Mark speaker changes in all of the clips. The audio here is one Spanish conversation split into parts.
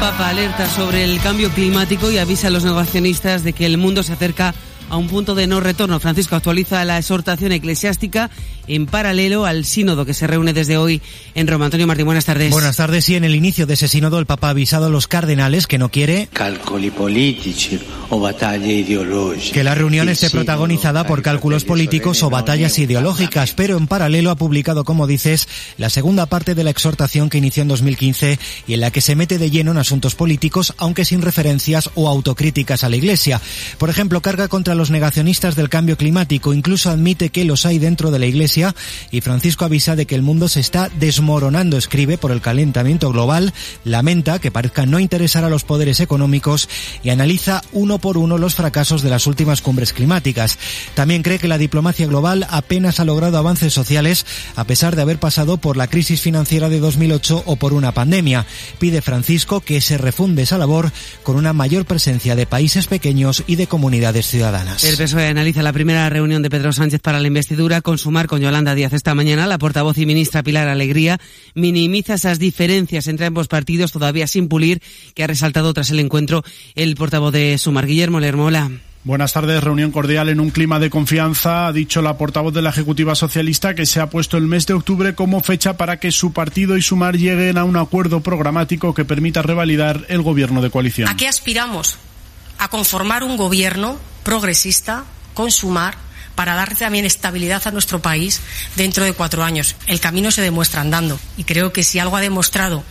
Speaker 1: Papa alerta sobre el cambio climático y avisa a los negacionistas de que el mundo se acerca a un punto de no retorno. Francisco actualiza la exhortación eclesiástica en paralelo al sínodo que se reúne desde hoy en Roma. Antonio Martín, buenas tardes.
Speaker 2: Buenas tardes. Sí, en el inicio de ese sínodo el Papa ha avisado a los cardenales que no quiere
Speaker 3: cálculos políticos o batallas ideológicas.
Speaker 2: Que la reunión esté protagonizada por cálculos políticos o batallas ideológicas, pero en paralelo ha publicado, como dices, la segunda parte de la exhortación que inició en 2015 y en la que se mete de lleno en asuntos políticos, aunque sin referencias o autocríticas a la Iglesia. Por ejemplo, carga contra los negacionistas del cambio climático, incluso admite que los hay dentro de la Iglesia, y Francisco avisa de que el mundo se está desmoronando, escribe, por el calentamiento global, lamenta que parezca no interesar a los poderes económicos y analiza uno por uno los fracasos de las últimas cumbres climáticas. También cree que la diplomacia global apenas ha logrado avances sociales a pesar de haber pasado por la crisis financiera de 2008 o por una pandemia. Pide Francisco que se refunde esa labor con una mayor presencia de países pequeños y de comunidades ciudadanas.
Speaker 1: El PSOE analiza la primera reunión de Pedro Sánchez para la investidura con Sumar con Yolanda Díaz esta mañana. La portavoz y ministra Pilar Alegría minimiza esas diferencias entre ambos partidos todavía sin pulir, que ha resaltado tras el encuentro el portavoz de Sumar. Guillermo Lermola.
Speaker 4: Buenas tardes. Reunión cordial en un clima de confianza. Ha dicho la portavoz de la Ejecutiva Socialista que se ha puesto el mes de octubre como fecha para que su partido y Sumar lleguen a un acuerdo programático que permita revalidar el gobierno de coalición.
Speaker 5: ¿A qué aspiramos? A conformar un gobierno progresista con Sumar para dar también estabilidad a nuestro país dentro de 4 años. El camino se demuestra andando y creo que si algo ha demostrado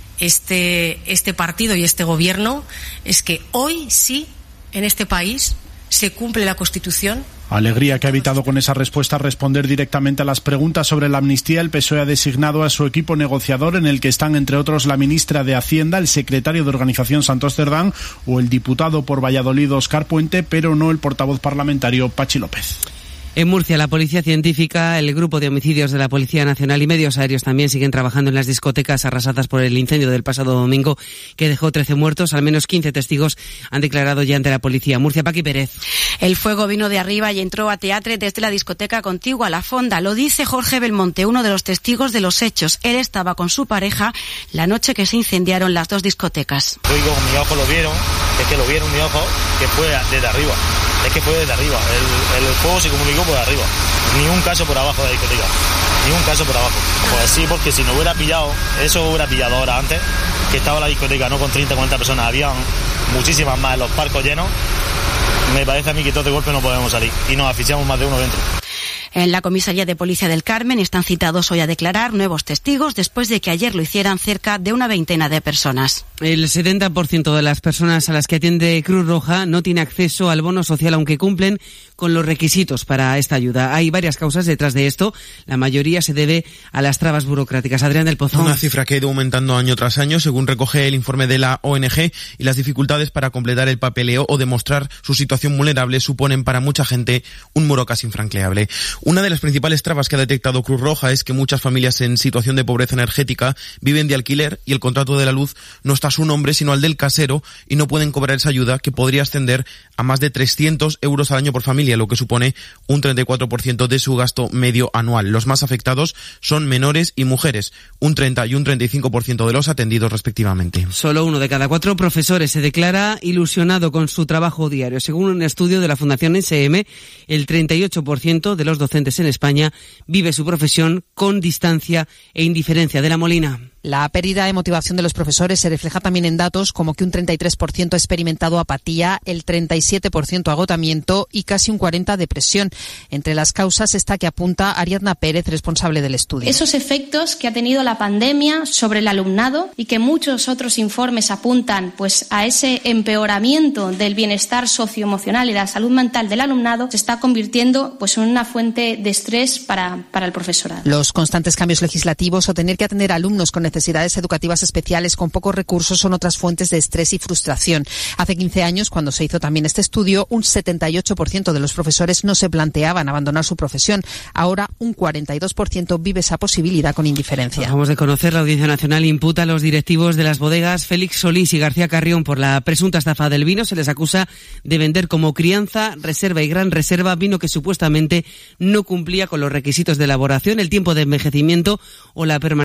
Speaker 5: este partido y este gobierno es que hoy sí en este país se cumple la Constitución.
Speaker 4: Alegría, que ha evitado con esa respuesta responder directamente a las preguntas sobre la amnistía. El PSOE ha designado a su equipo negociador, en el que están entre otros la ministra de Hacienda, el secretario de Organización Santos Cerdán o el diputado por Valladolid Óscar Puente, pero no el portavoz parlamentario Pachi López.
Speaker 1: En Murcia, la Policía Científica, el Grupo de Homicidios de la Policía Nacional y medios aéreos también siguen trabajando en las discotecas arrasadas por el incendio del pasado domingo, que dejó 13 muertos. Al menos 15 testigos han declarado ya ante la policía. Murcia, Paqui Pérez.
Speaker 6: El fuego vino de arriba y entró a teatre desde la discoteca contigua, La Fonda. Lo dice Jorge Belmonte, uno de los testigos de los hechos. Él estaba con su pareja la noche que se incendiaron las dos discotecas.
Speaker 7: Yo con mi ojo lo vieron, es que lo vieron mi ojo, que fue desde arriba. Es que fue desde arriba, el fuego se comunicó por arriba, ni un caso por abajo de la discoteca, ni un caso por abajo. Pues sí, porque si no hubiera pillado, eso hubiera pillado ahora antes, que estaba la discoteca no con 30 o 40 personas, había muchísimas más, los palcos llenos, me parece a mí que todos de golpe no podemos salir y nos asfixiamos más de uno dentro.
Speaker 6: En la comisaría de policía del Carmen están citados hoy a declarar nuevos testigos después de que ayer lo hicieran cerca de una veintena de personas.
Speaker 1: El 70% de las personas a las que atiende Cruz Roja no tiene acceso al bono social, aunque cumplen con los requisitos para esta ayuda. Hay varias causas detrás de esto. La mayoría se debe a las trabas burocráticas. Adrián del Pozo.
Speaker 8: Una cifra que ha ido aumentando año tras año, según recoge el informe de la ONG, y las dificultades para completar el papeleo o demostrar su situación vulnerable suponen para mucha gente un muro casi infranqueable. Una de las principales trabas que ha detectado Cruz Roja es que muchas familias en situación de pobreza energética viven de alquiler y el contrato de la luz no está a su nombre sino al del casero y no pueden cobrar esa ayuda, que podría ascender a más de 300 euros al año por familia, lo que supone un 34% de su gasto medio anual. Los más afectados son menores y mujeres, un 30 y un 35% de los atendidos respectivamente.
Speaker 1: Solo 1 de cada 4 profesores se declara ilusionado con su trabajo diario. Según un estudio de la Fundación SM, el 38% de los docentes en España vive su profesión con distancia e indiferencia. De la Molina.
Speaker 9: La pérdida de motivación de los profesores se refleja también en datos como que un 33% ha experimentado apatía, el 37% agotamiento y casi un 40% depresión. Entre las causas está que apunta Ariadna Pérez, responsable del estudio.
Speaker 10: Esos efectos que ha tenido la pandemia sobre el alumnado y que muchos otros informes apuntan pues a ese empeoramiento del bienestar socioemocional y de la salud mental del alumnado, se está convirtiendo pues en una fuente de estrés para el profesorado.
Speaker 9: Los constantes cambios legislativos o tener que atender a alumnos con necesidades educativas especiales con pocos recursos son otras fuentes de estrés y frustración. Hace 15 años, cuando se hizo también este estudio, un 78% de los profesores no se planteaban abandonar su profesión. Ahora, un 42% vive esa posibilidad con indiferencia.
Speaker 1: Acabamos de conocer, la Audiencia Nacional imputa a los directivos de las bodegas Félix Solís y García Carrión por la presunta estafa del vino. Se les acusa de vender como Crianza, Reserva y Gran Reserva vino que supuestamente no cumplía con los requisitos de elaboración, el tiempo de envejecimiento o la permanencia